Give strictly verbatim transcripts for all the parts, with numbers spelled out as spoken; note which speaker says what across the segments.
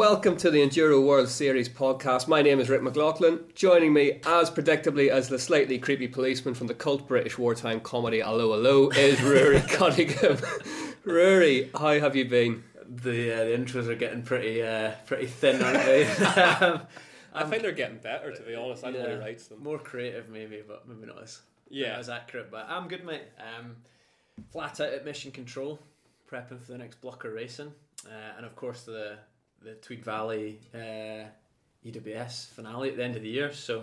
Speaker 1: welcome to the Enduro World Series podcast. My name is Rick McLaughlin. Joining me, as predictably as the slightly creepy policeman from the cult British wartime comedy Allo Allo, is Rory Cunningham. Rory, how have you been?
Speaker 2: The, uh, the intros are getting pretty uh, pretty thin, aren't they? um,
Speaker 1: I think they're getting better, to be honest. I know
Speaker 2: yeah,
Speaker 1: who writes them.
Speaker 2: More creative, maybe, but maybe not as
Speaker 1: yeah.
Speaker 2: not as accurate. But I'm good, mate. Um, flat out at Mission Control, prepping for the next block of racing, uh, and of course the the Tweed Valley uh, E W S finale at the end of the year. So,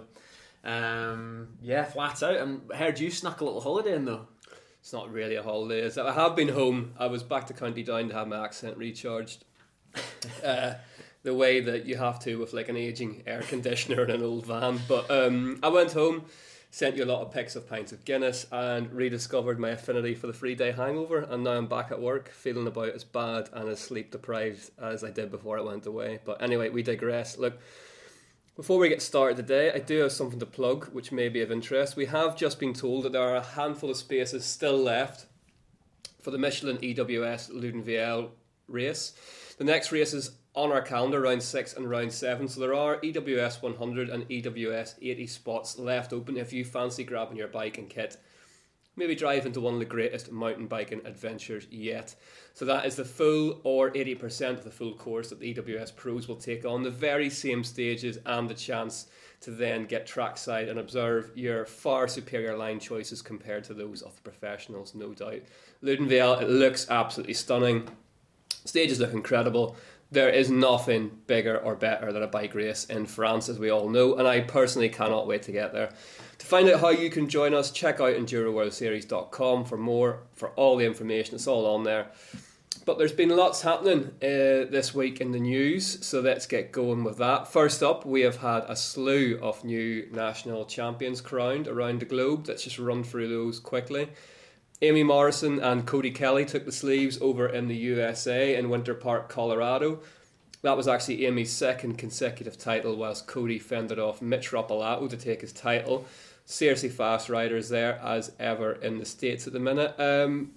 Speaker 2: um, yeah, flat out. I heard you snuck a little holiday in though.
Speaker 1: It's not really a holiday. It's, I have been home. I was back to County Down to have my accent recharged. uh, the way that you have to with like an aging air conditioner in an old van. But um, I went home, sent you a lot of pics of pints of Guinness, and rediscovered my affinity for the three-day hangover. And now I'm back at work, feeling about as bad and as sleep-deprived as I did before I went away. But anyway, we digress. Look, before we get started today, I do have something to plug, which may be of interest. We have just been told that there are a handful of spaces still left for the Michelin E W S Ludenvielle race. The next race is on our calendar, round six and round seven, so there are E W S one hundred and E W S eighty spots left open if you fancy grabbing your bike and kit. Maybe drive into one of the greatest mountain biking adventures yet. So that is the full or eighty percent of the full course that the E W S pros will take on, the very same stages, and the chance to then get trackside and observe your far superior line choices compared to those of the professionals, no doubt. Ludenvielle, it looks absolutely stunning. Stages look incredible. There is nothing bigger or better than a bike race in France, as we all know, and I personally cannot wait to get there. To find out how you can join us, check out enduro world series dot com for more, for all the information. It's all on there. But there's been lots happening uh, this week in the news, so let's get going with that. First up, we have had a slew of new national champions crowned around the globe. Let's just run through those quickly. Amy Morrison and Cody Kelly took the sleeves over in the U S A in Winter Park, Colorado. That was actually Amy's second consecutive title, whilst Cody fended off Mitch Roppolato to take his title. Seriously fast riders there, as ever, in the States at the minute. Um,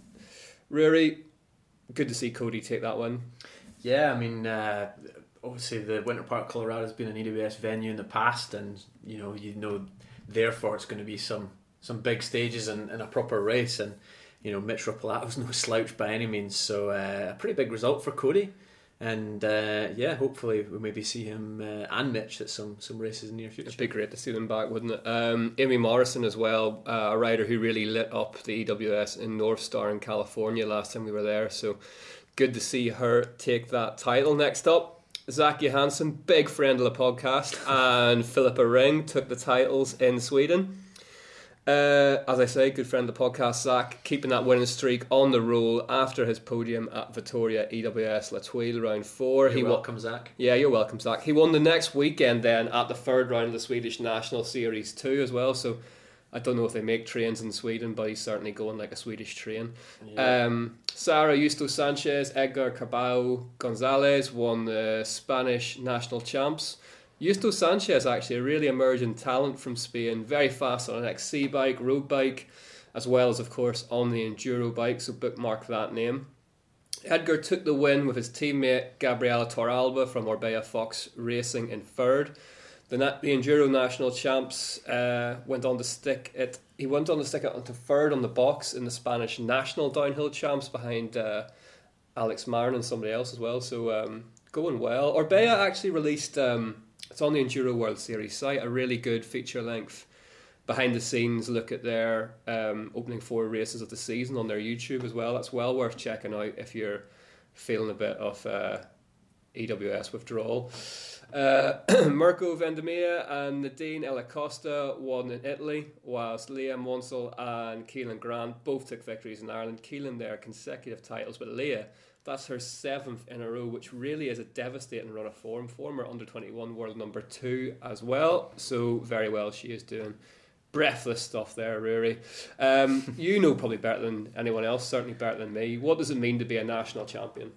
Speaker 1: Rory, good to see Cody take that one.
Speaker 2: Yeah, I mean, uh, obviously the Winter Park, Colorado has been an E W S venue in the past, and you know, you know, therefore it's going to be some some big stages and, and a proper race, and you know, Mitch Roppolato's no slouch by any means, so uh, a pretty big result for Cody, and uh, yeah, hopefully we'll maybe see him uh, and Mitch at some, some races in the near future.
Speaker 1: It'd be great to see them back, wouldn't it? Um, Amy Morrison as well, uh, a rider who really lit up the E W S in North Star in California last time we were there, so good to see her take that title. Next up, Zach Johansson, big friend of the podcast, and Philippa Ring took the titles in Sweden. Uh, as I say, good friend of the podcast, Zach, keeping that winning streak on the roll after his podium at Vittoria E W S La Tuile round four.
Speaker 2: You're
Speaker 1: he
Speaker 2: welcome,
Speaker 1: won-
Speaker 2: Zach.
Speaker 1: Yeah, you're welcome, Zach. He won the next weekend then at the third round of the Swedish National Series two as well, so I don't know if they make trains in Sweden, but he's certainly going like a Swedish train. Yeah. Um, Sara Justo Sanchez, Edgar Cabao Gonzalez won the Spanish national champs. Justo Sanchez, actually a really emerging talent from Spain, very fast on an X C bike, road bike, as well as of course on the enduro bike, so bookmark that name. Edgar took the win with his teammate Gabriela Torralba from Orbea Fox Racing in third. The, na- the enduro national champs uh, went on to stick it. He went on to stick it onto third on the box in the Spanish national downhill champs behind uh, Alex Marin and somebody else as well. So um, going well. Orbea actually released. Um, It's on the Enduro World Series site, a really good feature-length behind-the-scenes look at their um, opening four races of the season on their YouTube as well. That's well worth checking out if you're feeling a bit of uh, E W S withdrawal. Uh, Mirko Vendemia and Nadine Elacosta won in Italy, whilst Leah Monsell and Keelan Grant both took victories in Ireland. Keelan their consecutive titles, but Leah, that's her seventh in a row, which really is a devastating run of form. Former under twenty-one world number two as well. So very well she is doing. Breathless stuff there, Rory. Um, you know probably better than anyone else, certainly better than me. What does it mean to be a national champion?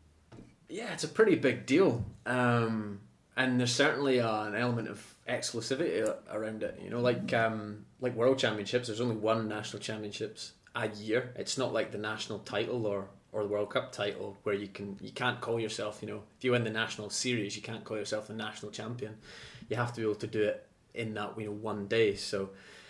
Speaker 2: Yeah, it's a pretty big deal. Um, and there's certainly uh, an element of exclusivity around it. You know, like um, like world championships, there's only one national championships a year. It's not like the national title or or the World Cup title, where you can you can't call yourself, you know, if you win the national series, you can't call yourself the national champion. You have to be able to do it in that, you know, one day. So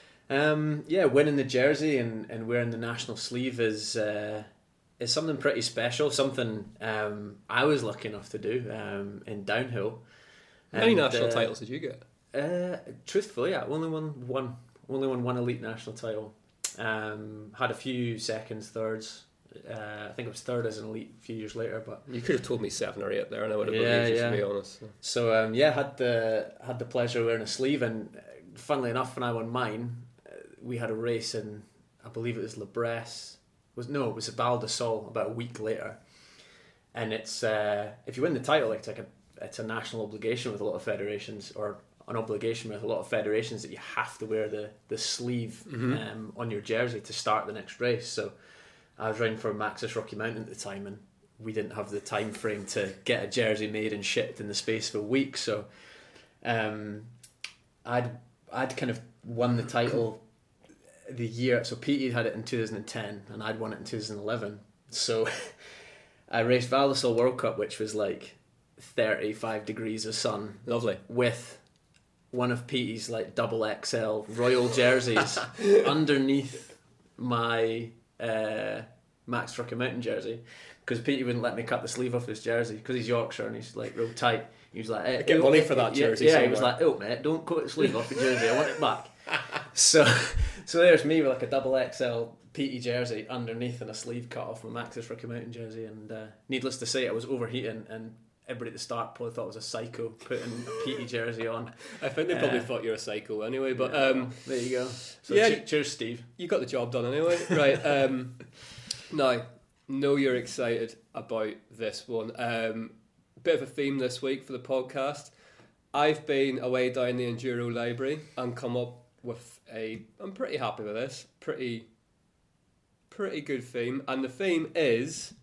Speaker 2: um, yeah, winning the jersey and, and wearing the national sleeve is uh, is something pretty special. Something um, I was lucky enough to do um, in downhill.
Speaker 1: How many
Speaker 2: And,
Speaker 1: national
Speaker 2: uh,
Speaker 1: titles did you get?
Speaker 2: Uh, truthfully, I only won one. Only won one elite national title. Um, had a few seconds, thirds. Uh, I think it was third as an elite a few years later. But
Speaker 1: You could have told me seven or eight there, and I would have
Speaker 2: Yeah,
Speaker 1: believed you.
Speaker 2: yeah.
Speaker 1: To be honest, so.
Speaker 2: so um, yeah, had the had the pleasure of wearing a sleeve. And uh, funnily enough, when I won mine, uh, we had a race in, I believe it was Le Bresse. Was no, it was Val de Sol about a week later. And it's uh, if you win the title, it's like a it's a national obligation with a lot of federations, or an obligation with a lot of federations, that you have to wear the the sleeve
Speaker 1: Mhm.
Speaker 2: um, on your jersey to start the next race. So I was riding for Maxis Rocky Mountain at the time, and we didn't have the time frame to get a jersey made and shipped in the space of a week. So um, I'd I'd kind of won the title the year. So Pete had it in two thousand ten, and I'd won it in two thousand eleven. So I raced Val di Sol World Cup, which was like thirty-five degrees of sun,
Speaker 1: Lovely.
Speaker 2: with one of Petey's like double X L royal jerseys underneath my uh, Max Rocky Mountain jersey, because Petey wouldn't let me cut the sleeve off his jersey because he's Yorkshire and he's like real tight. He was like, hey,
Speaker 1: Get money for that jersey
Speaker 2: Yeah, yeah he was
Speaker 1: somewhere.
Speaker 2: like, oh mate, don't cut the sleeve off your jersey. I want it back. so, so there's me with like a double X L Petey jersey underneath and a sleeve cut off my Maxis Rocky Mountain jersey. And uh, needless to say, I was overheating, and everybody at the start probably thought I was a psycho putting a Petey jersey on.
Speaker 1: I think they probably
Speaker 2: Uh,
Speaker 1: thought you're a psycho anyway, but
Speaker 2: Yeah,
Speaker 1: um,
Speaker 2: well, there you go. So
Speaker 1: yeah.
Speaker 2: che- cheers, Steve.
Speaker 1: you got the job done anyway. Right. Um, now, know you're excited about this one. Um, bit of a theme this week for the podcast. I've been away down the Enduro library and come up with a... I'm pretty happy with this. Pretty, pretty good theme. And the theme is...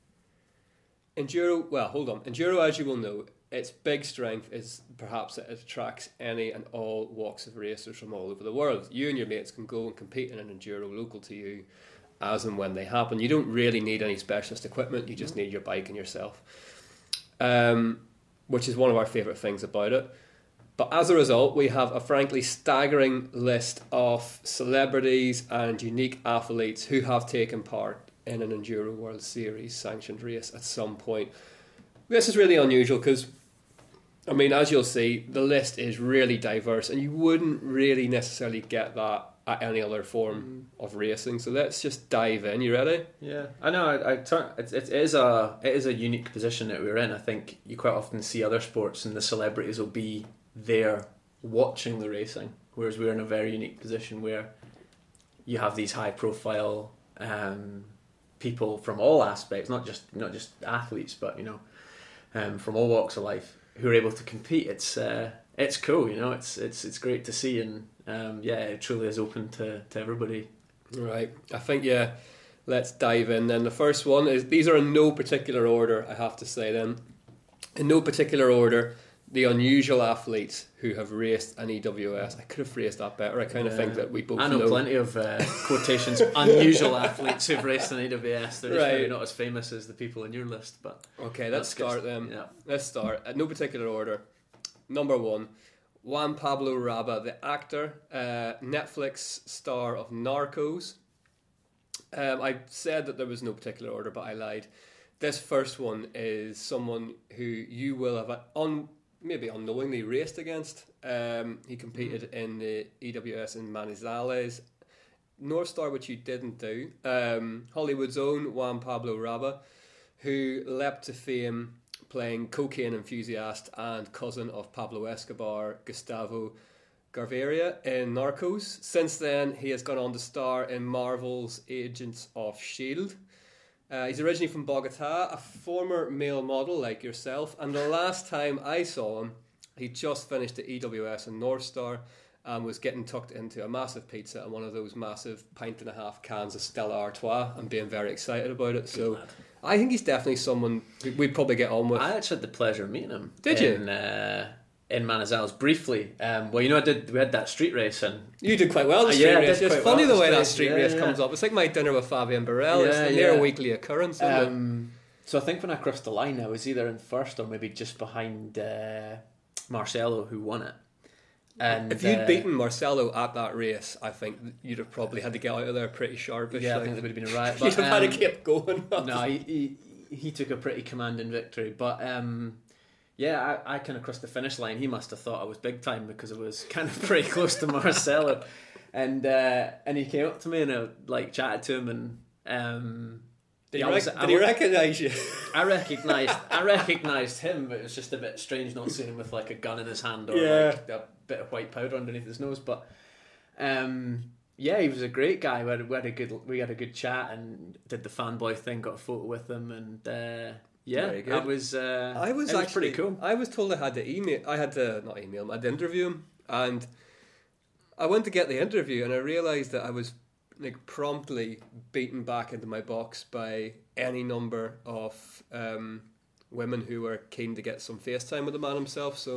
Speaker 1: Enduro... Well, hold on. Enduro, as you will know, its big strength is perhaps that it attracts any and all walks of racers from all over the world. You and your mates can go and compete in an Enduro local to you as and when they happen. You don't really need any specialist equipment. You just need your bike and yourself. Um, which is one of our favourite things about it. But as a result, we have a frankly staggering list of celebrities and unique athletes who have taken part in an Enduro World Series sanctioned race at some point. This is really unusual because, I mean, as you'll see, the list is really diverse, and you wouldn't really necessarily get that at any other form of racing. So let's just dive in. You ready?
Speaker 2: Yeah, I know. I, I turn. It, it is a it is a unique position that we're in. I think you quite often see other sports, and the celebrities will be there watching the racing, whereas we're in a very unique position where you have these high profile um, people from all aspects, not just not just athletes, but you know, um, from all walks of life who are able to compete. It's uh, it's cool, you know. It's it's it's great to see, and um, yeah, it truly is open to, to everybody.
Speaker 1: Right. I think, yeah, let's dive in then. The first one is, these are in no particular order, I have to say then. In no particular order, the unusual athletes who have raced an E W S. I could have phrased that better. I kind of
Speaker 2: Yeah.
Speaker 1: think that we both
Speaker 2: I know,
Speaker 1: know.
Speaker 2: plenty of uh, quotations, unusual athletes who've raced an A W S. They're just
Speaker 1: Right.
Speaker 2: maybe not as famous as the people in your list, but
Speaker 1: Okay, let's
Speaker 2: that's good.
Speaker 1: start then.
Speaker 2: Yeah.
Speaker 1: Let's start. At no particular order. Number one, Juan Pablo Raba, the actor, uh, Netflix star of Narcos. Um, I said that there was no particular order, but I lied. This first one is someone who you will have un- maybe unknowingly raced against. Um, he competed in the E W S in Manizales. North Star, which you didn't do. Um, Hollywood's own Juan Pablo Raba, who leapt to fame playing cocaine enthusiast and cousin of Pablo Escobar, Gustavo Gaviria in Narcos. Since then, he has gone on to star in Marvel's Agents of S H I E L D. Uh, he's originally from Bogota, a former male model like yourself, and the last time I saw him, he just finished the E W S in North Star and was getting tucked into a massive pizza and one of those massive pint and a half cans of Stella Artois and being very excited about it. So
Speaker 2: lad.
Speaker 1: I think he's definitely someone we'd probably get on with.
Speaker 2: I actually had the pleasure of meeting him.
Speaker 1: Did you?
Speaker 2: in, Uh, in Manizales briefly. Um, well, you know, I did. We had that street race, and
Speaker 1: you did quite well. The
Speaker 2: Uh,
Speaker 1: street
Speaker 2: yeah, I
Speaker 1: race.
Speaker 2: did
Speaker 1: It's
Speaker 2: quite
Speaker 1: funny
Speaker 2: well
Speaker 1: the way
Speaker 2: at the
Speaker 1: that
Speaker 2: street,
Speaker 1: street
Speaker 2: yeah,
Speaker 1: race
Speaker 2: yeah.
Speaker 1: comes up. It's like my dinner with Fabian Burrell.
Speaker 2: Yeah,
Speaker 1: it's near
Speaker 2: yeah.
Speaker 1: a weekly occurrence. Isn't it?
Speaker 2: um, so I think when I crossed the line, I was either in first or maybe just behind uh, Marcelo, who won it. And
Speaker 1: If you'd
Speaker 2: uh,
Speaker 1: beaten Marcelo at that race, I think you'd have probably had to get out of there pretty sharpish.
Speaker 2: yeah, I
Speaker 1: like.
Speaker 2: think there would have been a riot.
Speaker 1: You'd
Speaker 2: But,
Speaker 1: have had
Speaker 2: um,
Speaker 1: to keep going.
Speaker 2: no, he, he he took a pretty commanding victory. But um, yeah, I, I kind of crossed the finish line. He must have thought I was big time because I was kind of pretty close to Marcelo, and uh, and he came up to me and I like chatted to him and um,
Speaker 1: Did,
Speaker 2: yeah,
Speaker 1: he,
Speaker 2: I was-
Speaker 1: rec-
Speaker 2: I
Speaker 1: did he
Speaker 2: was-
Speaker 1: recognise you?
Speaker 2: I recognised I recognised him, but it was just a bit strange not seeing him with like a gun in his hand or
Speaker 1: Yeah.
Speaker 2: like a bit of white powder underneath his nose. But um, yeah, he was a great guy. We had, we had a good we had a good chat and did the fanboy thing. Got a photo with him, and uh, yeah,
Speaker 1: Very good.
Speaker 2: that was uh,
Speaker 1: I was
Speaker 2: it
Speaker 1: actually
Speaker 2: pretty cool.
Speaker 1: I was told I had to email. I had to not email him. I had to interview him, and I went to get the interview, and I realised that I was like promptly beaten back into my box by any number of um, women who were keen to get some FaceTime with the man himself. So,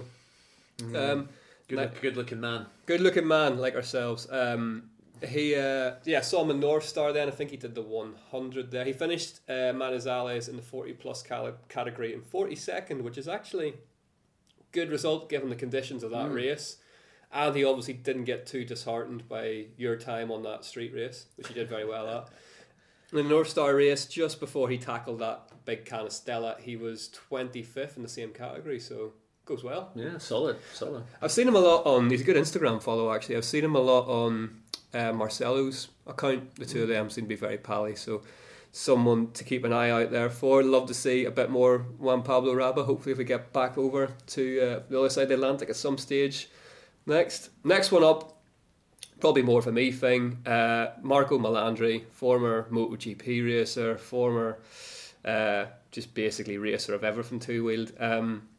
Speaker 1: um,
Speaker 2: Good,
Speaker 1: like-
Speaker 2: look, good looking man.
Speaker 1: good looking man like ourselves. Um, he uh, yeah saw him in North Star. Then I think he did the one hundred there. He finished uh, Manizales in the forty plus cal- category in forty-second, which is actually good result given the conditions of that
Speaker 2: Mm.
Speaker 1: race. And he obviously didn't get too disheartened by your time on that street race, which he did very well at. In the North Star race, just before he tackled that big Canastella, he was twenty-fifth in the same category, so goes well.
Speaker 2: Yeah, solid, solid.
Speaker 1: I've seen him a lot on, he's a good Instagram follow actually, I've seen him a lot on uh, Marcelo's account. The two of them seem to be very pally, so someone to keep an eye out there for. Love to see a bit more Juan Pablo Raba, hopefully if we get back over to uh, the other side of the Atlantic at some stage. Next, next one up, probably more of a me thing. Uh, Marco Melandri, former MotoGP racer, former uh, just basically racer of everything two wheeled. Um,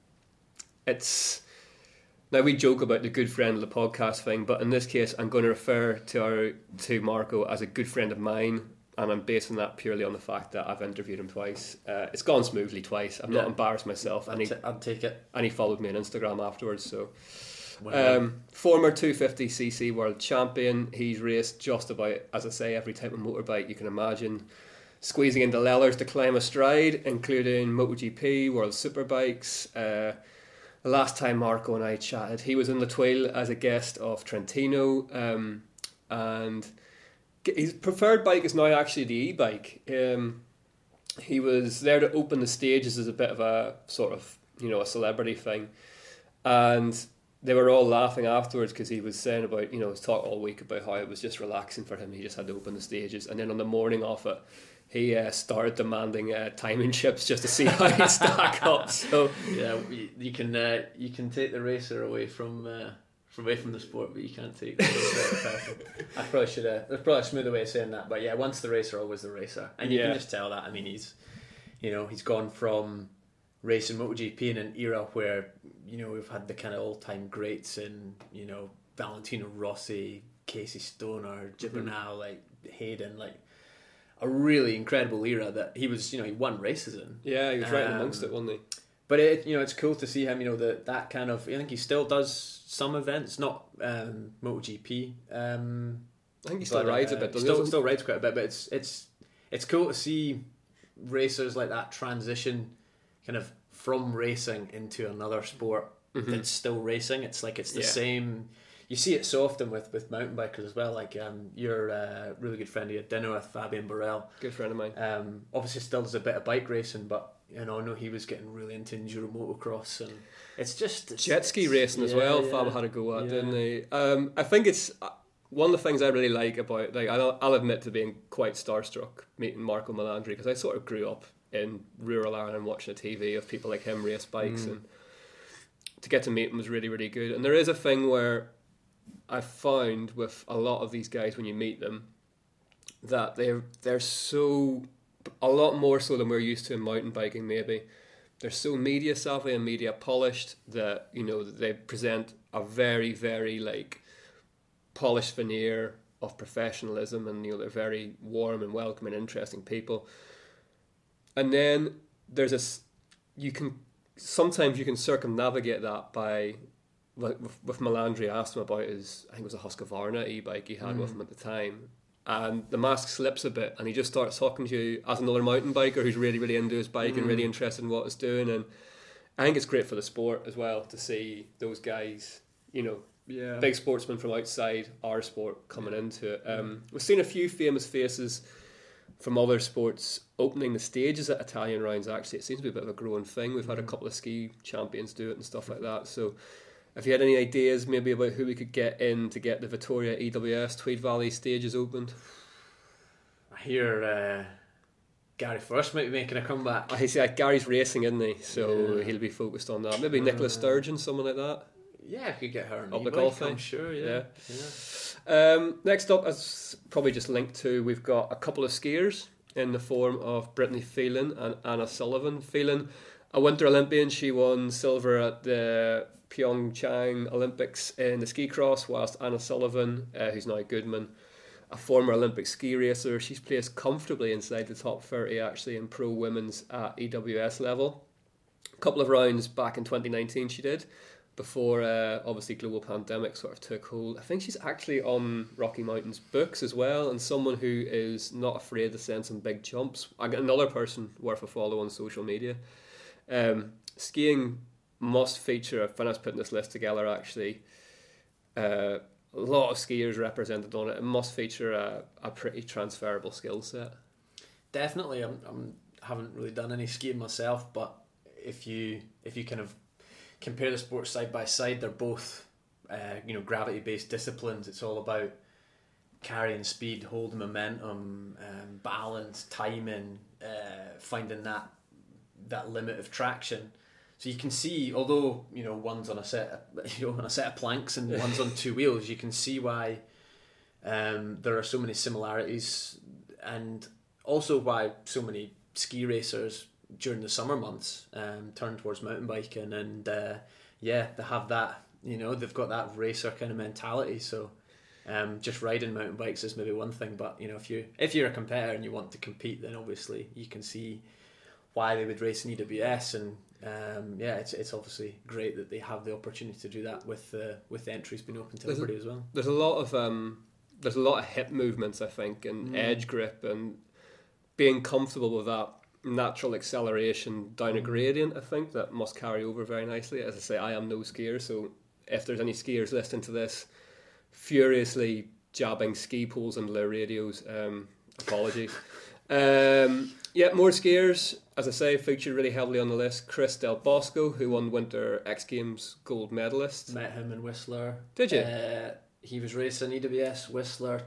Speaker 1: it's now we joke about the good friend of the podcast thing, but in this case, I'm going to refer to our to Marco as a good friend of mine, and I'm basing that purely on the fact that I've interviewed him twice. Uh, it's gone smoothly twice. I'm
Speaker 2: Yeah.
Speaker 1: not embarrassed myself, and
Speaker 2: I'd,
Speaker 1: he
Speaker 2: t- I'd take it.
Speaker 1: and he followed me on Instagram afterwards. So.
Speaker 2: Well,
Speaker 1: Um, former two fifty c c world champion. He's raced just about, as I say, every type of motorbike you can imagine. Squeezing into Lellers to climb a stride, including MotoGP, World Superbikes. Uh, the last time Marco and I chatted, he was in the Tweel as a guest of Trentino. Um, and his preferred bike is now actually the e-bike. Um, he was there to open the stages as a bit of a sort of, you know, a celebrity thing. And they were all laughing afterwards because he was saying about, you know, his talk all week about how it was just relaxing for him. He just had to open the stages. And then on the morning of it, he uh, started demanding uh, timing chips just to see how he'd stack up. So
Speaker 2: yeah, you, you can uh, you can take the racer away from uh, from away from the sport, but you can't take the racer out of the person. I probably should have. There's probably a smoother way of saying that, but yeah, once the racer, always the racer, and you
Speaker 1: Yeah.
Speaker 2: can just tell that. I mean, he's you know he's gone from racing MotoGP in an era where you know we've had the kind of all time greats in you know Valentino Rossi, Casey Stoner, Gibernau, mm-hmm. like Hayden, like. A really incredible era that he was, you know, he won races in.
Speaker 1: yeah, he was right
Speaker 2: Um,
Speaker 1: amongst it, wasn't he?
Speaker 2: But it, you know, it's cool to see him. You know, the, that kind of. I think he still does some events, not um, MotoGP. Um,
Speaker 1: I think he still
Speaker 2: but,
Speaker 1: rides
Speaker 2: uh,
Speaker 1: a bit, doesn't
Speaker 2: still,
Speaker 1: he?
Speaker 2: still rides quite a bit. But it's it's it's cool to see racers like that transition, kind of from racing into another sport
Speaker 1: Mhm.
Speaker 2: that's still racing. It's like it's the
Speaker 1: Yeah.
Speaker 2: same. You see it so often with, with mountain bikers as well. Like um, your uh, really good friend, you had dinner with Fabian Burrell.
Speaker 1: Good friend of mine.
Speaker 2: Um, obviously, still does a bit of bike racing, but you know, I know he was getting really into enduro motocross, and it's just it's,
Speaker 1: Jet ski
Speaker 2: it's-
Speaker 1: racing as
Speaker 2: yeah,
Speaker 1: well.
Speaker 2: yeah.
Speaker 1: Fab had a go at,
Speaker 2: Yeah.
Speaker 1: didn't he? Um, I think it's uh, one of the things I really like about. Like, I'll, I'll admit to being quite starstruck meeting Marco Melandri because I sort of grew up in rural Ireland watching the T V of people like him race bikes,
Speaker 2: Mm.
Speaker 1: and to get to meet him was really really good. And there is a thing where I've found with a lot of these guys when you meet them that they're they're so a lot more so than we're used to in mountain biking maybe. They're so media savvy and media polished that, you know, that they present a very, very like polished veneer of professionalism, and you know, they're very warm and welcoming, interesting people. And then there's a s- you can sometimes you can circumnavigate that by with, with Melandri, I asked him about his, I think it was a Husqvarna e-bike he had mm. with him at the time. And the mask slips a bit, and he just starts talking to you as another mountain biker who's really, really into his bike mm. and really interested in what it's doing. And I think it's great for the sport as well to see those guys, you know, yeah. big sportsmen from outside our sport coming yeah. into it. Um, we've seen a few famous faces from other sports opening the stages at Italian rounds. Actually, it seems to be a bit of a growing thing. We've had a couple of ski champions do it and stuff like that. So if you had any ideas maybe about who we could get in to get the Vittoria E W S Tweed Valley stages opened?
Speaker 2: I hear uh, Gary First might be making a comeback.
Speaker 1: I see, like, Gary's racing, isn't he? So yeah. he'll be focused on that. Maybe uh, Nicola Sturgeon, someone like that.
Speaker 2: Yeah, I could get her
Speaker 1: up the golf. I'm
Speaker 2: sure. Yeah.
Speaker 1: yeah. yeah. Um, next up, as probably just linked to, we've got a couple of skiers in the form of Brittany Phelan and Anna Sullivan. Phelan, a Winter Olympian, she won silver at the Pyeongchang Olympics in the ski cross, whilst Anna Sullivan, uh, who's now Goodman, a former Olympic ski racer, she's placed comfortably inside the top thirty actually in pro women's at E W S level. A couple of rounds back in twenty nineteen she did, before uh, obviously global pandemic sort of took hold. I think she's actually on Rocky Mountain's books as well, and someone who is not afraid to send some big jumps. I got another person worth a follow on social media. Um, skiing must feature, when I was putting this list together actually, uh, a lot of skiers represented on it. It must feature a, a pretty transferable skill set.
Speaker 2: Definitely. I'm, I'm haven't really done any skiing myself, but if you if you kind of compare the sports side by side, they're both uh, you know gravity based disciplines. It's all about carrying speed, holding momentum, um, balance, timing, uh, finding that that limit of traction. So you can see, although you know one's on a set, of, you know, on a set of planks and one's on two wheels, you can see why um, there are so many similarities, and also why so many ski racers during the summer months um, turn towards mountain biking. And uh, yeah, they have that, you know, they've got that racer kind of mentality. So um, just riding mountain bikes is maybe one thing, but you know, if you if you're a competitor and you want to compete, then obviously you can see why they would race in E W S. And um, yeah, it's it's obviously great that they have the opportunity to do that with uh, with the entries being open to
Speaker 1: there's
Speaker 2: everybody
Speaker 1: a,
Speaker 2: as well.
Speaker 1: There's a lot of um, there's a lot of hip movements, I think, and mm. edge grip, and being comfortable with that natural acceleration down a gradient. I think that must carry over very nicely. As I say, I am no skier, so if there's any skiers listening to this, furiously jabbing ski poles and their radios, um, apologies. um, yeah, more skiers. As I say, featured really heavily on the list. Chris Del Bosco, who won Winter X Games gold medalist.
Speaker 2: Met him in Whistler.
Speaker 1: Did you?
Speaker 2: Uh, he was racing E W S Whistler.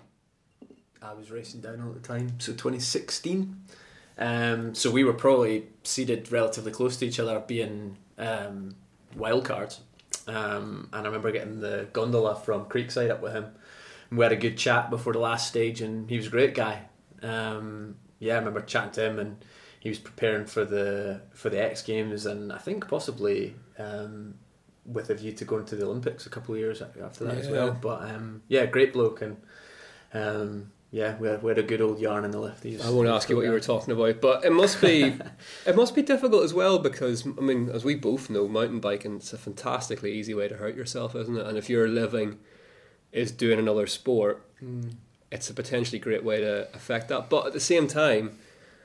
Speaker 2: I was racing downhill at the time, so twenty sixteen. Um, so we were probably seated relatively close to each other, being um, wildcards. Um, and I remember getting the gondola from Creekside up with him. And we had a good chat before the last stage, and he was a great guy. Um, yeah, I remember chatting to him, and he was preparing for the for the X Games, and I think possibly um, with a view to going to the Olympics a couple of years after that yeah. as well. But um, yeah, great bloke, and um, yeah, we had, we had a good old yarn in the lift.
Speaker 1: I won't ask you what guy. you were talking about, but it must be it must be difficult as well, because I mean, as we both know, mountain biking is a fantastically easy way to hurt yourself, isn't it? And if your living is doing another sport, mm. it's a potentially great way to affect that. But at the same time,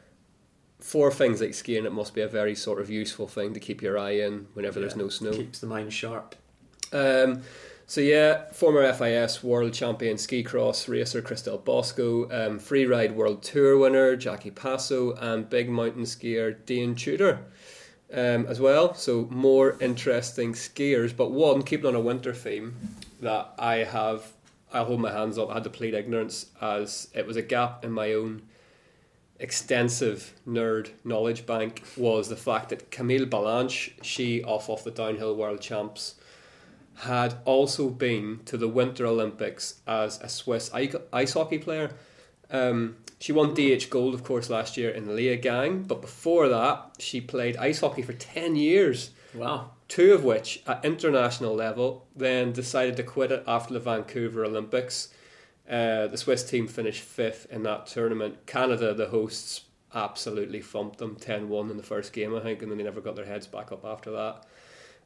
Speaker 1: for things like skiing, it must be a very sort of useful thing to keep your eye in whenever yeah, there's no snow.
Speaker 2: Keeps the mind sharp.
Speaker 1: Um, so yeah, former F I S world champion ski cross racer Chris Del Bosco, um, free ride world tour winner Jackie Passo, and big mountain skier Dane Tudor um, as well. So more interesting skiers, but one, keeping on a winter theme, that I have, I'll hold my hands up, I had to plead ignorance, as it was a gap in my own extensive nerd knowledge bank, was the fact that Camille Balanche, she off off the downhill world champs, had also been to the Winter Olympics as a Swiss ice hockey player. Um, she won D H gold, of course, last year in Leogang, but before that she played ice hockey for ten years.
Speaker 2: Wow.
Speaker 1: Two of which at international level, then decided to quit it after the Vancouver Olympics. Uh, the Swiss team finished fifth in that tournament. Canada, the hosts, absolutely thumped them ten one in the first game, I think, and then they never got their heads back up after that.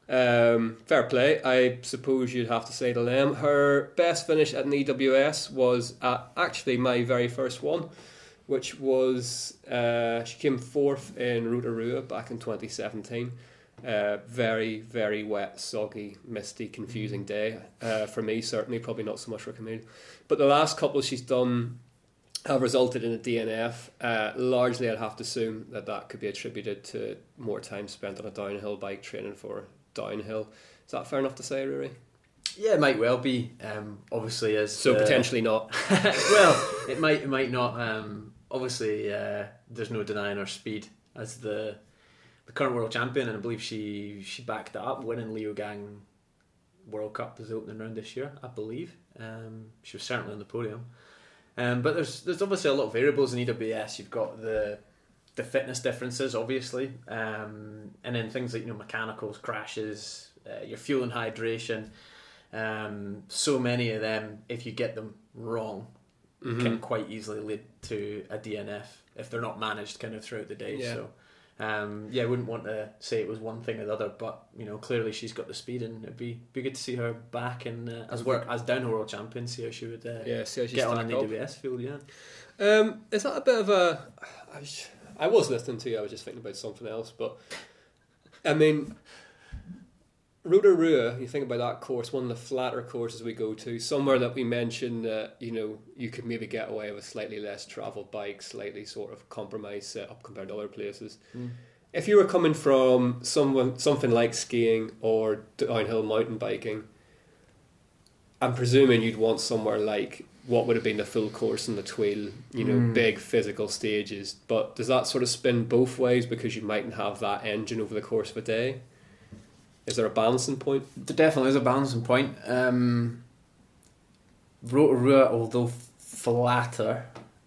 Speaker 1: Um, fair play, I suppose you'd have to say to them. Her best finish at an E W S was at actually my very first one, which was uh, she came fourth in Rotorua back in twenty seventeen. Uh, very, very wet, soggy, misty, confusing day uh, for me, certainly, probably not so much for Camille. But the last couple she's done have resulted in a D N F. Uh, largely, I'd have to assume that that could be attributed to more time spent on a downhill bike training for downhill. Is that fair enough to say, Rory?
Speaker 2: Yeah, it might well be. Um, obviously, as
Speaker 1: So
Speaker 2: uh,
Speaker 1: potentially not.
Speaker 2: well, it might, it might not. Um, obviously, uh, there's no denying her speed as the the current world champion, and I believe she she backed that up, winning Leogang World Cup as the opening round this year. I believe um, she was certainly on the podium. Um, but there's there's obviously a lot of variables in E W S. You've got the the fitness differences, obviously, um, and then things like you know mechanicals, crashes, uh, your fuel and hydration. Um, so many of them, if you get them wrong, mm-hmm. can quite easily lead to a D N F if they're not managed kind of throughout the day.
Speaker 1: Yeah.
Speaker 2: So, um, yeah, I wouldn't want to say it was one thing or the other, but you know, clearly she's got the speed, and it'd be be good to see her back and uh, as work as downhill world champion. See how she would uh,
Speaker 1: yeah, see how she
Speaker 2: get on an
Speaker 1: stack
Speaker 2: E
Speaker 1: up.
Speaker 2: W S field. Yeah.
Speaker 1: Um, is that a bit of a? I was, I was listening to you. I was just thinking about something else, but I mean, Rotorua. You think about that course, one of the flatter courses we go to, somewhere that we mentioned that you know you could maybe get away with slightly less travelled bikes, slightly sort of compromised setup compared to other places. Mm. If you were coming from someone something like skiing or downhill mountain biking, I'm presuming you'd want somewhere like what would have been the full course in the Tweel, you know, mm. big physical stages. But does that sort of spin both ways because you mightn't have that engine over the course of a day? Is there a balancing point?
Speaker 2: There definitely is a balancing point. Um, Rotorua, although flatter,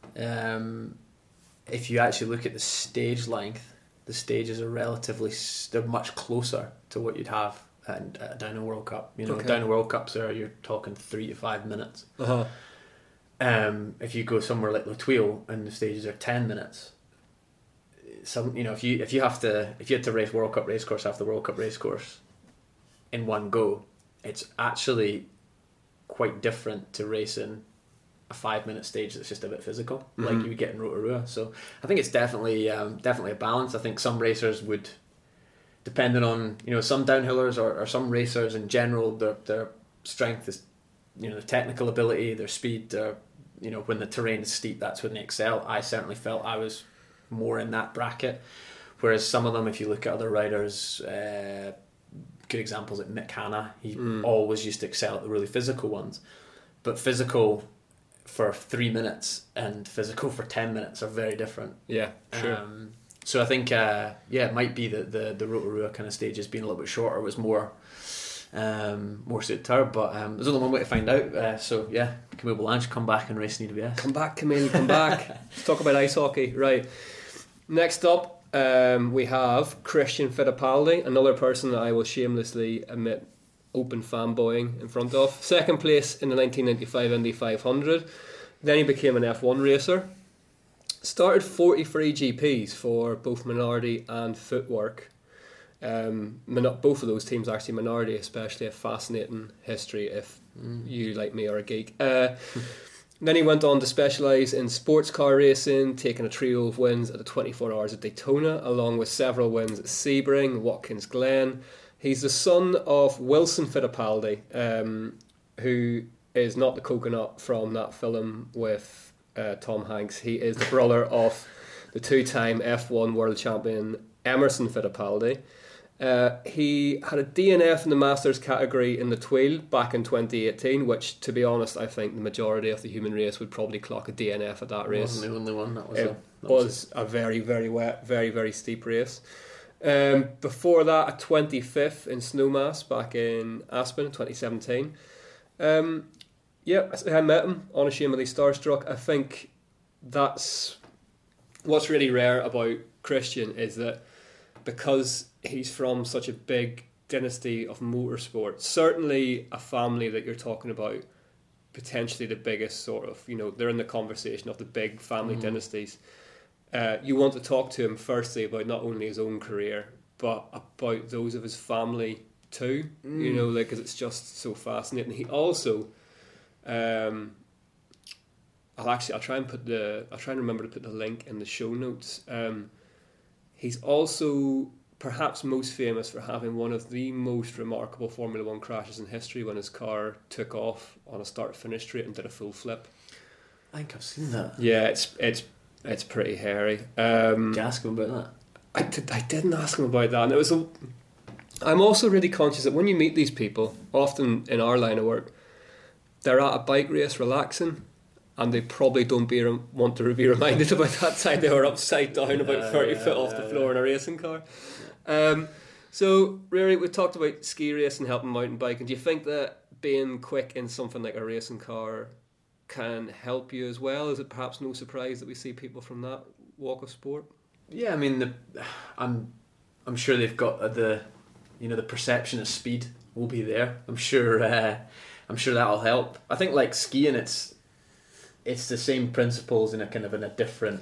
Speaker 2: um, if you actually look at the stage length, the stages are relatively, they're much closer to what you'd have at, at a downhill World Cup. You know, okay. Downhill World Cups are, you're talking three to five minutes.
Speaker 1: Uh-huh.
Speaker 2: Um, if you go somewhere like the Tweel and the stages are ten minutes, some you know if you if you have to if you had to race World Cup racecourse after World Cup racecourse in one go, it's actually quite different to racing a five minute stage that's just a bit physical, mm-hmm. like you would get in Rotorua. So I think it's definitely um, definitely a balance. I think some racers would, depending on you know some downhillers or, or some racers in general, their their strength is you know their technical ability, their speed, their you know when the terrain is steep, that's when they excel. I certainly felt I was more in that bracket, whereas some of them, if you look at other riders, uh, good examples like Mick Hanna, he mm. always used to excel at the really physical ones, but physical for three minutes and physical for ten minutes are very different.
Speaker 1: Yeah, sure.
Speaker 2: Um, so I think uh, yeah, it might be that the the Rotorua kind of stages being a little bit shorter was more um, more suited to her, but um, there's only one way to find out. Uh, so yeah, Camille Blanche, come back and race in E W S.
Speaker 1: Come back, Camille, come back. Let's talk about ice hockey, right? Next up, um, we have Christian Fittipaldi, another person that I will shamelessly admit open fanboying in front of. Second place in the nineteen ninety-five Indy five hundred. Then he became an F one racer. Started forty-three G Ps for both Minardi and Footwork. Um, both of those teams, actually, Minardi especially, a fascinating history if mm. you, like me, are a geek. Uh, Then he went on to specialise in sports car racing, taking a trio of wins at the twenty-four Hours of Daytona, along with several wins at Sebring, Watkins Glen. He's the son of Wilson Fittipaldi, um, who is not the coconut from that film with uh, Tom Hanks. He is the brother of the two-time F one world champion Emerson Fittipaldi. Uh, he had a D N F in the Masters category in the Tweel back in twenty eighteen, which, to be honest, I think the majority of the human race would probably clock a D N F at that race.
Speaker 2: Wasn't the only one. That was
Speaker 1: it
Speaker 2: a, that
Speaker 1: was,
Speaker 2: was
Speaker 1: a very, very wet, very, very steep race. Um, before that, a twenty-fifth in Snowmass back in Aspen, twenty seventeen. Um, yeah, I met him, unashamedly starstruck. I think that's what's really rare about Christian is that because he's from such a big dynasty of motorsport, certainly a family that you're talking about, potentially the biggest sort of, you know, they're in the conversation of the big family mm. dynasties. Uh, you want to talk to him firstly about not only his own career, but about those of his family too.
Speaker 2: Mm.
Speaker 1: You know, like, because it's just so fascinating. He also, um, I'll actually I'll try and put the I'll try and remember to put the link in the show notes. Um, he's also perhaps most famous for having one of the most remarkable Formula One crashes in history when his car took off on a start-finish straight and did a full flip.
Speaker 2: I think I've seen that.
Speaker 1: Yeah, it's it's it's pretty hairy. Um,
Speaker 2: Did you ask him about that?
Speaker 1: I, did, I didn't ask him about that. And it was a, I'm also really conscious that when you meet these people, often in our line of work, they're at a bike race relaxing, and they probably don't be want to be reminded about that time they were upside down about
Speaker 2: Yeah,
Speaker 1: thirty
Speaker 2: yeah,
Speaker 1: foot off
Speaker 2: yeah,
Speaker 1: the floor
Speaker 2: yeah.
Speaker 1: in a racing car. Um, so, Rory, we talked about ski racing helping mountain biking. Do you think that being quick in something like a racing car can help you as well? Is it perhaps no surprise that we see people from that walk of sport?
Speaker 2: Yeah, I mean, the, I'm, I'm sure they've got the, you know, the perception of speed will be there. I'm sure, uh, I'm sure that'll help. I think like skiing, it's, it's the same principles in a kind of in a different,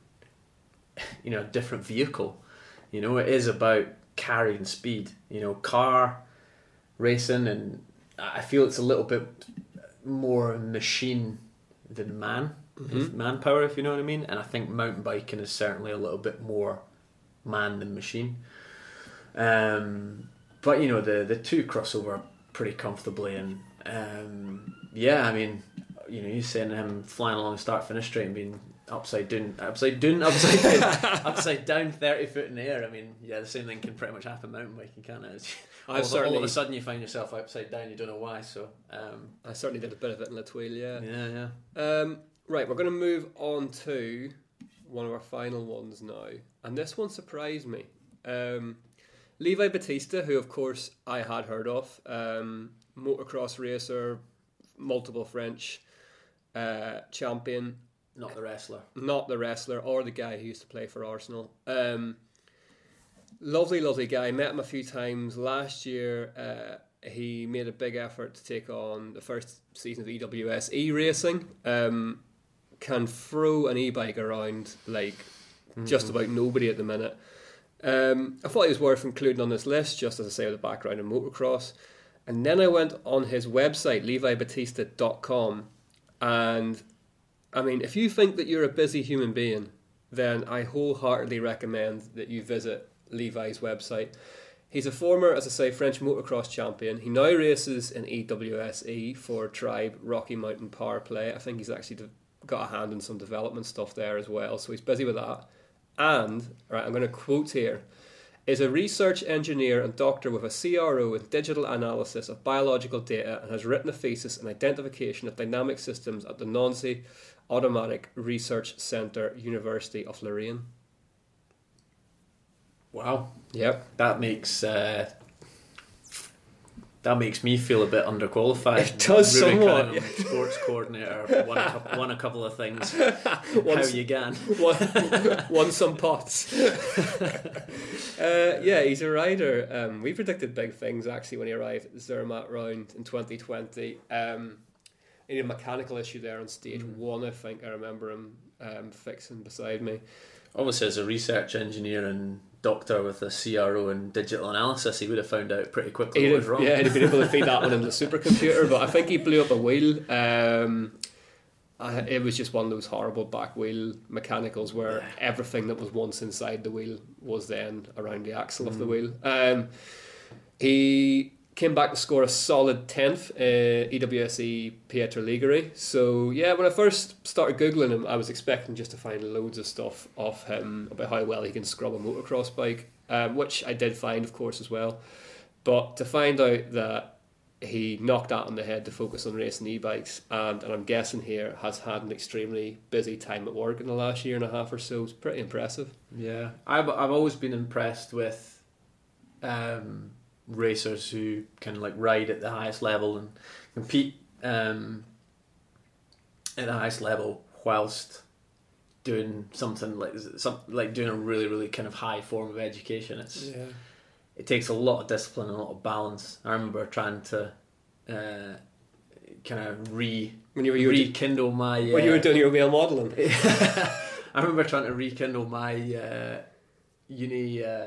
Speaker 2: you know, different vehicle. You know, it is about carrying speed. You know, car racing, and I feel it's a little bit more machine than man,
Speaker 1: Mm-hmm.
Speaker 2: if manpower, if you know what I mean. And I think mountain biking is certainly a little bit more man than machine. Um, but you know, the the two cross over pretty comfortably, and um, yeah, I mean, you know, you're saying him flying along start finish straight and being upside down, upside down, upside down, upside down, thirty foot in the air. I mean, yeah, the same thing can pretty much happen mountain biking, can't it? It's, all,
Speaker 1: I've
Speaker 2: of,
Speaker 1: certainly,
Speaker 2: all of a sudden you find yourself upside down, you don't know why. So um,
Speaker 1: I certainly did a bit of it in La Tuile, yeah.
Speaker 2: yeah, yeah.
Speaker 1: Um, right, we're going to move on to one of our final ones now, and this one surprised me. Um, Levi Battista, who of course I had heard of, um, motocross racer, multiple French uh, champion.
Speaker 2: Not the wrestler.
Speaker 1: Not the wrestler or the guy who used to play for Arsenal. Um, lovely, lovely guy. Met him a few times. Last year, uh, he made a big effort to take on the first season of E W S e-racing. Um, can throw an e-bike around like mm-hmm. just about nobody at the minute. Um, I thought it was worth including on this list, just as I say, with the background in motocross. And then I went on his website, levi battista dot com, and I mean, if you think that you're a busy human being, then I wholeheartedly recommend that you visit Levi's website. He's a former, as I say, French motocross champion. He now races in E W S E for Tribe Rocky Mountain Power Play. I think he's actually got a hand in some development stuff there as well, so he's busy with that. And, right, I'm going to quote here, is a research engineer and doctor with a C R O in digital analysis of biological data, and has written a thesis in identification of dynamic systems at the Nancy Automatic Research Centre, University of Lorraine.
Speaker 2: Wow.
Speaker 1: Yep.
Speaker 2: That makes uh, that makes me feel a bit underqualified.
Speaker 1: It does
Speaker 2: Ruben
Speaker 1: somewhat.
Speaker 2: Cunningham, sports coordinator, won a, couple, won a couple of things. How you gan?
Speaker 1: won, won some pots. uh, yeah, he's a rider. Um, we predicted big things actually when he arrived at the Zermatt round in twenty twenty. Um, he had a mechanical issue there on stage mm. one, I think. I remember him um, fixing beside me.
Speaker 2: Obviously, as a research engineer and doctor with a C R O in digital analysis, he would have found out pretty quickly
Speaker 1: he'd
Speaker 2: what
Speaker 1: have,
Speaker 2: was wrong.
Speaker 1: Yeah, he'd have been able to feed that one into the supercomputer, but I think he blew up a wheel. Um, I, it was just one of those horrible back wheel mechanicals where yeah. everything that was once inside the wheel was then around the axle mm. of the wheel. Um, he came back to score a solid tenth uh, E W S E Pietro Liguri. So yeah, when I first started Googling him, I was expecting just to find loads of stuff off him about how well he can scrub a motocross bike, um, which I did find, of course, as well. But to find out that he knocked that on the head to focus on racing e-bikes, and, and I'm guessing here has had an extremely busy time at work in the last year and a half or so, is pretty impressive.
Speaker 2: Yeah, I've I've always been impressed with um, racers who can like ride at the highest level and compete um, at the highest level whilst doing something like some like doing a really really kind of high form of education. It's
Speaker 1: yeah.
Speaker 2: It takes a lot of discipline and a lot of balance. I remember trying to uh, kind of re
Speaker 1: when you were, you
Speaker 2: rekindle
Speaker 1: were,
Speaker 2: my uh,
Speaker 1: when you were doing your male modelling.
Speaker 2: I remember trying to rekindle my uh, uni uh,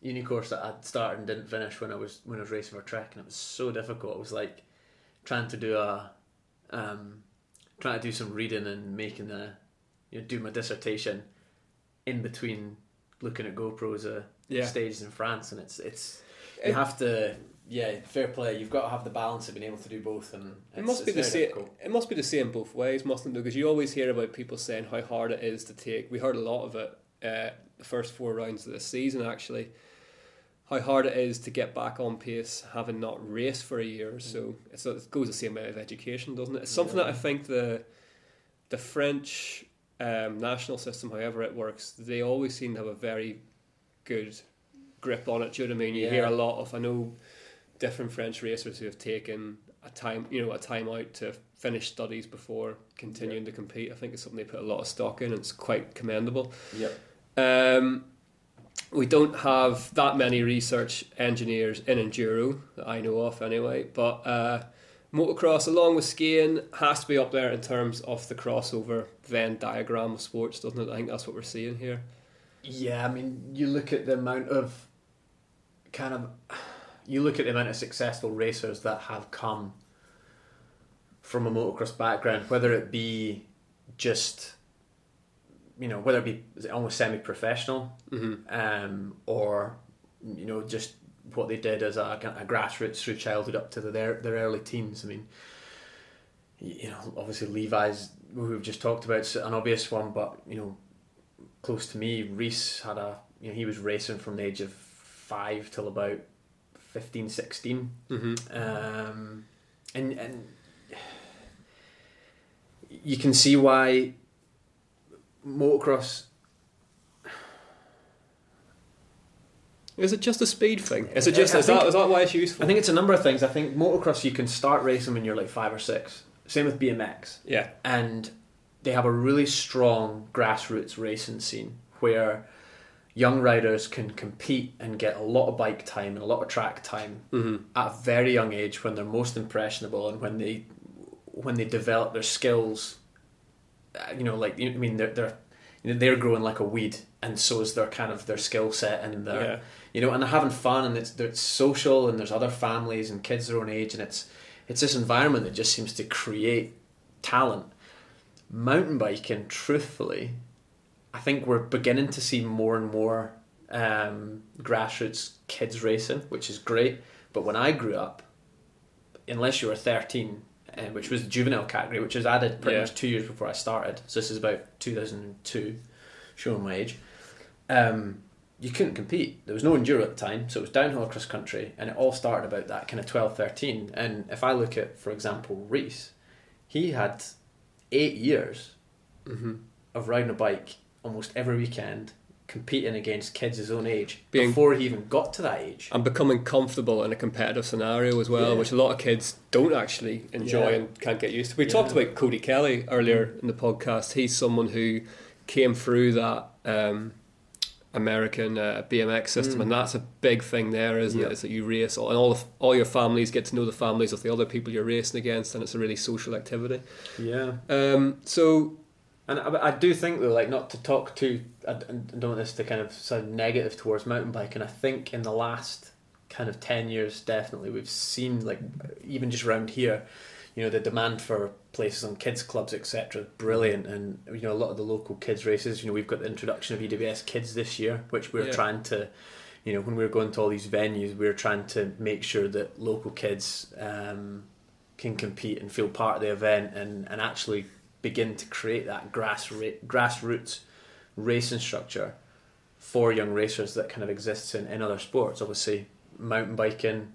Speaker 2: uni course that I'd started and didn't finish when I was when I was racing for Trek, and it was so difficult. It was like trying to do a um, trying to do some reading and making a you know do my dissertation in between looking at GoPros uh,
Speaker 1: yeah.
Speaker 2: stages in France, and it's it's you it, have to yeah fair play. You've got to have the balance of being able to do both, and it's,
Speaker 1: it must
Speaker 2: it's
Speaker 1: be the
Speaker 2: very
Speaker 1: same.
Speaker 2: difficult.
Speaker 1: It must be the same both ways, mustn't it? Because you always hear about people saying how hard it is to take. We heard a lot of it uh, the first four rounds of this season, actually. How hard it is to get back on pace, having not raced for a year or so. So it goes the same way with education, doesn't it? It's something yeah. that I think the the French um, national system, however it works, they always seem to have a very good grip on it. Do you know what I mean? You
Speaker 2: yeah.
Speaker 1: hear a lot of, I know different French racers who have taken a time, you know, a time out to finish studies before continuing yeah. to compete. I think it's something they put a lot of stock in. And it's quite commendable.
Speaker 2: Yep.
Speaker 1: Um, we don't have that many research engineers in enduro that I know of anyway, but uh, motocross along with skiing has to be up there in terms of the crossover Venn diagram of sports, doesn't it? I think that's what we're seeing here.
Speaker 2: Yeah, I mean, you look at the amount of kind of you look at the amount of successful racers that have come from a motocross background, whether it be just you know, whether it be almost semi-professional,
Speaker 1: mm-hmm.
Speaker 2: um, or you know, just what they did as a, a grassroots through childhood up to the, their their early teens. I mean, you know, obviously Levi's, who we've just talked about, is an obvious one, but you know, close to me, Reese had a, you know, he was racing from the age of five till about fifteen, sixteen,
Speaker 1: mm-hmm.
Speaker 2: um, and and you can see why motocross.
Speaker 1: Is it just a speed thing? Is it just
Speaker 2: I
Speaker 1: is
Speaker 2: think,
Speaker 1: that is that why it's useful?
Speaker 2: I think it's a number of things. I think motocross you can start racing when you're like five or six. Same with B M X.
Speaker 1: Yeah,
Speaker 2: and they have a really strong grassroots racing scene where young riders can compete and get a lot of bike time and a lot of track time
Speaker 1: mm-hmm.
Speaker 2: at a very young age when they're most impressionable and when they when they develop their skills. You know, like I mean, they're they're you know, they're growing like a weed, and so is their kind of their skill set, and their
Speaker 1: yeah.
Speaker 2: you know, and they're having fun, and it's it's social, and there's other families and kids their own age, and it's it's this environment that just seems to create talent. Mountain biking, truthfully, I think we're beginning to see more and more um, grassroots kids racing, which is great. But when I grew up, unless you were thirteen. Uh, which was the juvenile category, which was added pretty
Speaker 1: yeah.
Speaker 2: much two years before I started. So this is about two thousand two, showing my age. Um, you couldn't compete. There was no enduro at the time, so it was downhill cross country, and it all started about that kind of twelve, thirteen. And if I look at, for example, Reese, he had eight years
Speaker 1: mm-hmm.
Speaker 2: of riding a bike almost every weekend, competing against kids his own age
Speaker 1: Being,
Speaker 2: before he even got to that age.
Speaker 1: And becoming comfortable in a competitive scenario as well,
Speaker 2: yeah.
Speaker 1: which a lot of kids don't actually enjoy
Speaker 2: yeah.
Speaker 1: and can't get used to. We
Speaker 2: yeah.
Speaker 1: talked about Cody Kelly earlier mm. in the podcast. He's someone who came through that um, American uh, B M X system, mm. and that's a big thing there, isn't
Speaker 2: yeah.
Speaker 1: it? Is that you race, and all of, all your families get to know the families of the other people you're racing against, and it's a really social activity.
Speaker 2: Yeah.
Speaker 1: Um. So...
Speaker 2: And I, I do think though, like not to talk too, I, I don't want this to kind of sound negative towards mountain biking. I think in the last kind of ten years, definitely we've seen, like even just around here, you know, the demand for places on kids clubs, et cetera, brilliant. And you know, a lot of the local kids races. You know, we've got the introduction of E W S Kids this year, which we're
Speaker 1: yeah.
Speaker 2: trying to, you know, when we were going to all these venues, we were trying to make sure that local kids um, can compete and feel part of the event, and and actually begin to create that grass ra- grassroots racing structure for young racers that kind of exists in, in other sports. Obviously, mountain biking,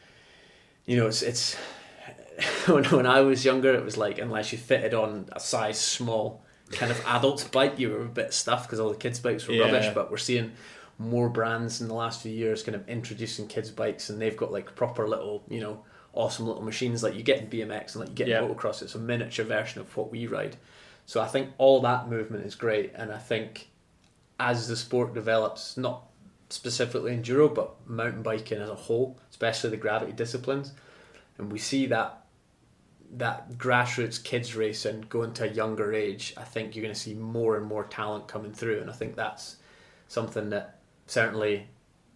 Speaker 2: you know, it's it's when, when I was younger, it was like unless you fitted on a size small kind of adult bike, you were a bit stuffed because all the kids' bikes were
Speaker 1: yeah.
Speaker 2: rubbish. But we're seeing more brands in the last few years kind of introducing kids' bikes, and they've got like proper little, you know, awesome little machines like you get in B M X and like you get
Speaker 1: yeah.
Speaker 2: in motocross. It's a miniature version of what we ride. So I think all that movement is great, and I think as the sport develops, not specifically enduro but mountain biking as a whole, especially the gravity disciplines, and we see that that grassroots kids racing going to a younger age, I think you're going to see more and more talent coming through, and I think that's something that certainly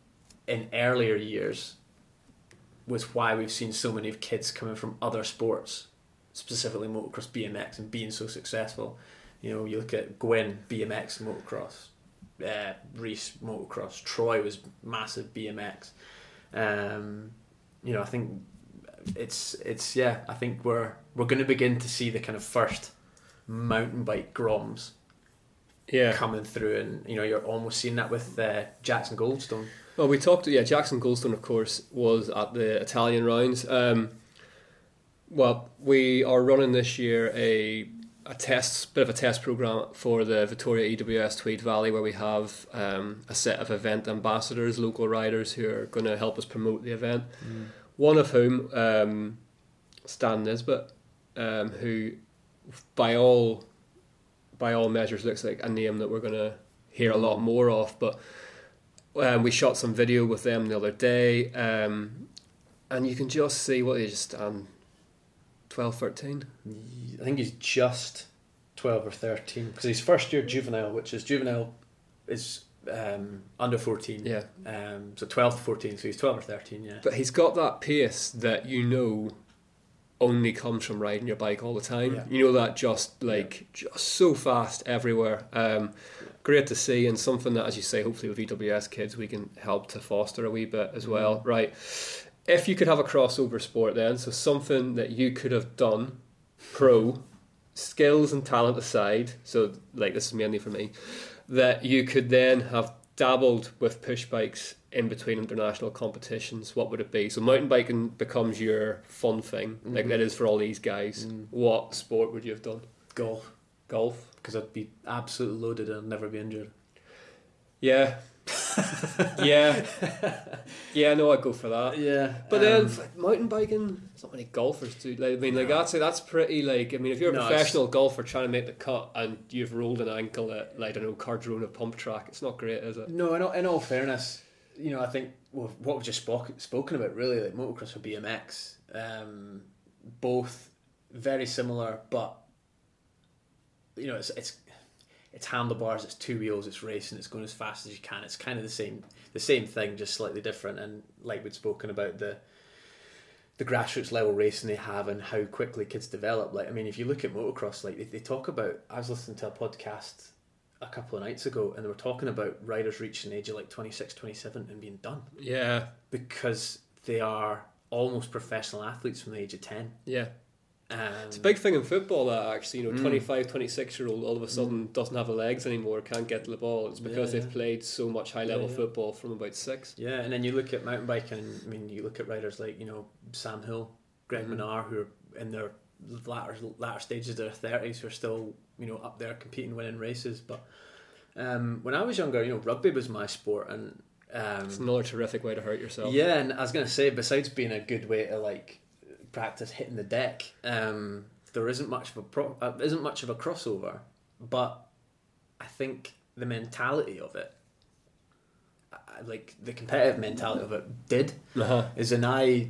Speaker 2: in earlier years was why we've seen so many kids coming from other sports, specifically motocross, B M X, and being so successful. You know, you look at Gwyn, B M X, motocross, uh, Reese, motocross, Troy was massive B M X. Um, you know, I think it's it's yeah. I think we're we're going to begin to see the kind of first mountain bike Groms
Speaker 1: yeah.
Speaker 2: coming through, and you know, you're almost seeing that with uh, Jackson Goldstone.
Speaker 1: Well, we talked. Yeah, Jackson Goldstone, of course, was at the Italian rounds. Um, well, we are running this year a a test, bit of a test program for the Vittoria E W S Tweed Valley, where we have um, a set of event ambassadors, local riders who are going to help us promote the event. Mm. One of whom, um, Stan Nisbet, um, who, by all by all measures, looks like a name that we're going to hear a lot more of. But um, we shot some video with them the other day, um, and you can just see what they just stand. twelve, thirteen
Speaker 2: I think he's just twelve or thirteen because he's first year juvenile, which is juvenile is um, under fourteen.
Speaker 1: Yeah.
Speaker 2: Um, so twelve to fourteen, so he's twelve or thirteen, yeah.
Speaker 1: But he's got that pace that you know only comes from riding your bike all the time.
Speaker 2: Yeah.
Speaker 1: You know that just like yeah. just so fast everywhere. Um, yeah. Great to see, and something that, as you say, hopefully with E W S kids we can help to foster a wee bit as mm-hmm. well. Right. If you could have a crossover sport then, so something that you could have done pro, skills and talent aside, so like this is mainly for me, that you could then have dabbled with push bikes in between international competitions, what would it be? So mountain biking becomes your fun thing, mm-hmm. like that is for all these guys. Mm. What sport would you have done?
Speaker 2: Golf.
Speaker 1: Golf?
Speaker 2: Because I'd be absolutely loaded and I'd never be injured.
Speaker 1: Yeah. yeah, yeah. No, I'd go for that.
Speaker 2: Yeah,
Speaker 1: but um, then mountain biking, there's not many golfers do. Like, I mean, like I'd say that's pretty. Like, I mean, if you're a no, professional golfer trying to make the cut and you've rolled an ankle at, like, I don't know, Cardrona pump track, it's not great, is it?
Speaker 2: No, in all, in all fairness, you know, I think well, what we've just spoke, spoken about really, like motocross or B M X, um, both very similar, but you know, it's it's. It's handlebars, it's two wheels, it's racing, it's going as fast as you can. It's kind of the same the same thing, just slightly different. And like we'd spoken about the the grassroots level racing they have and how quickly kids develop. Like, I mean, if you look at motocross, like they, they talk about, I was listening to a podcast a couple of nights ago and they were talking about riders reaching the age of like twenty-six, twenty-seven and being done.
Speaker 1: Yeah.
Speaker 2: Because they are almost professional athletes from the age of ten.
Speaker 1: Yeah.
Speaker 2: Um,
Speaker 1: it's a big thing in football that actually, you know, mm. twenty-five, twenty-six year old all of a sudden mm. doesn't have the legs anymore, can't get to the ball. It's because yeah, yeah. they've played so much high level yeah, yeah. football from about six.
Speaker 2: Yeah, and then you look at mountain biking, and I mean, you look at riders like, you know, Sam Hill, Greg mm. Minnaar, who are in their latter latter stages of their thirties, who are still, you know, up there competing, winning races. But um, when I was younger, you know, rugby was my sport, and um,
Speaker 1: it's another terrific way to hurt yourself.
Speaker 2: Yeah, and I was going to say, besides being a good way to like practice hitting the deck, um, there isn't much of a pro- uh, isn't much of a crossover, but I think the mentality of it, uh, like the competitive mentality of it, did
Speaker 1: uh-huh.
Speaker 2: is in I.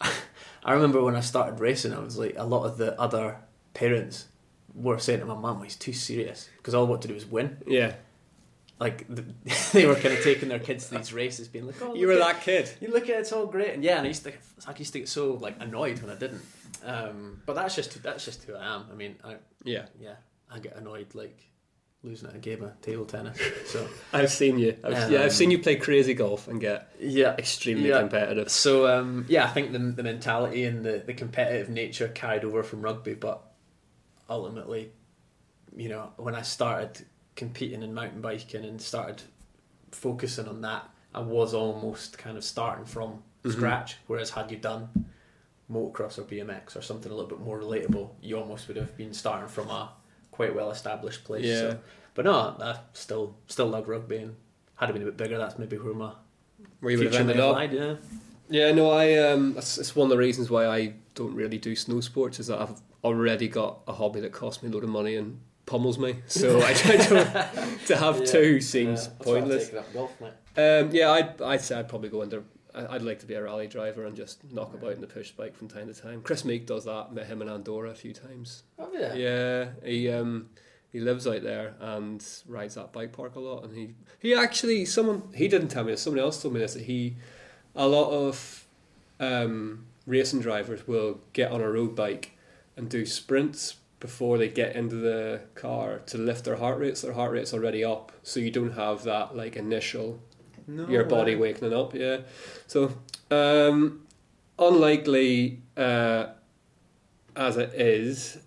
Speaker 2: I remember when I started racing, I was like, a lot of the other parents were saying to my mum, "He's too serious," because all I want to do is win.
Speaker 1: Yeah.
Speaker 2: Like the, they were kind of taking their kids to these races, being like, "Oh,
Speaker 1: you were
Speaker 2: at,
Speaker 1: that kid.
Speaker 2: You look at it, it's all great." And yeah, and I used to, I used to get so like annoyed when I didn't. Um, but that's just that's just who I am. I mean, I,
Speaker 1: yeah,
Speaker 2: yeah, I get annoyed like losing at a game of table tennis. So
Speaker 1: I've seen you. I've, um, yeah, I've seen you play crazy golf and get
Speaker 2: yeah
Speaker 1: extremely
Speaker 2: yeah.
Speaker 1: competitive.
Speaker 2: So um, yeah, I think the the mentality and the, the competitive nature carried over from rugby, but ultimately, you know, when I started competing in mountain biking and started focusing on that, I was almost kind of starting from mm-hmm. scratch. Whereas had you done motocross or B M X or something a little bit more relatable, you almost would have been starting from a quite well established place.
Speaker 1: Yeah.
Speaker 2: So, but no, I still still love rugby, and had it been a bit bigger, that's maybe where my
Speaker 1: where you would have ended up.
Speaker 2: Lied, yeah.
Speaker 1: Yeah, no, I um, that's, it's one of the reasons why I don't really do snow sports, is that I've already got a hobby that costs me a load of money and pummels me, so I don't to have yeah, two seems
Speaker 2: yeah,
Speaker 1: pointless.
Speaker 2: Up golf, mate.
Speaker 1: Um, yeah, I'd I'd say I'd probably go into. I'd like to be a rally driver and just knock about in the push bike from time to time. Chris Meek does that. Met him in Andorra a few times.
Speaker 2: Oh yeah.
Speaker 1: Yeah, he um, he lives out there and rides that bike park a lot. And he, he actually, someone, he didn't tell me this, someone else told me this, that he, a lot of um, racing drivers will get on a road bike and do sprints before they get into the car to lift their heart rate. So their heart rate's already up, so you don't have that like initial, no your body way. waking up. Yeah, so um, unlikely uh, as it is,